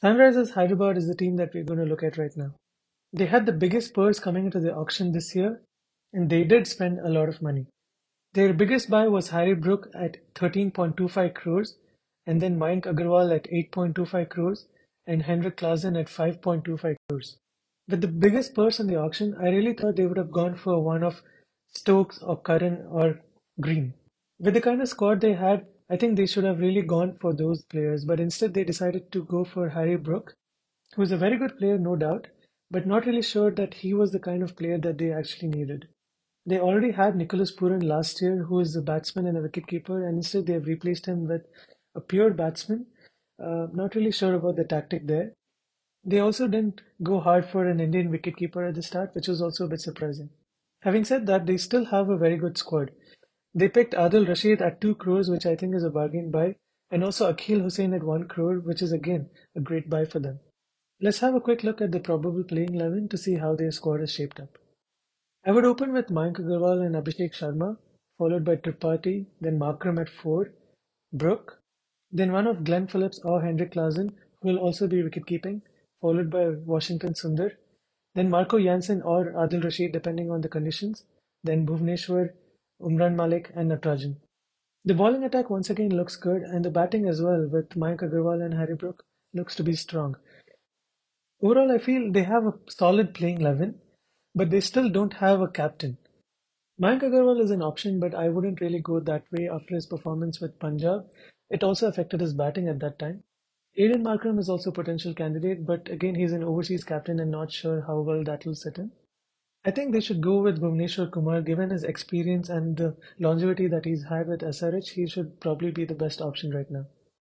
Sunrisers Hyderabad is the team that we're going to look at right now. They had the biggest purse coming into the auction this year, and they did spend a lot of money. Their biggest buy was Harry Brook at 13.25 crores, and then Mayank Agarwal at 8.25 crores, and Henrik Klasen at 5.25 crores. With the biggest purse in the auction, I really thought they would have gone for one of Stokes or Curran or Green. With the kind of squad they had, I think they should have really gone for those players, but instead they decided to go for Harry Brook, who is a very good player, no doubt, but not really sure that he was the kind of player that they actually needed. They already had Nicholas Pooran last year, who is a batsman and a wicketkeeper, and instead they have replaced him with a pure batsman. Not really sure about the tactic there. They also didn't go hard for an Indian wicketkeeper at the start, which was also a bit surprising. Having said that, they still have a very good squad. They picked Adil Rashid at 2 crores, which I think is a bargain buy, and also Akhil Hussain at 1 crore, which is again a great buy for them. Let's have a quick look at the probable playing 11 to see how their squad is shaped up. I would open with Mayank Agarwal and Abhishek Sharma, followed by Tripathi, then Markram at 4, Brook, then one of Glenn Phillips or Hendrik Klaasen, who will also be wicket-keeping, followed by Washington Sundar, then Marco Jansen or Adil Rashid depending on the conditions, then Bhuvneshwar, Umran Malik and Natarajan. The bowling attack once again looks good and the batting as well with Mayank Agarwal and Harry Brook looks to be strong. Overall, I feel they have a solid playing 11, but they still don't have a captain. Mayank Agarwal is an option, but I wouldn't really go that way after his performance with Punjab. It also affected his batting at that time. Aiden Markram is also a potential candidate, but again, he's an overseas captain and not sure how well that will sit in. I think they should go with Bhuvneshwar Kumar. Given his experience and the longevity that he's had with SRH, he should probably be the best option right now.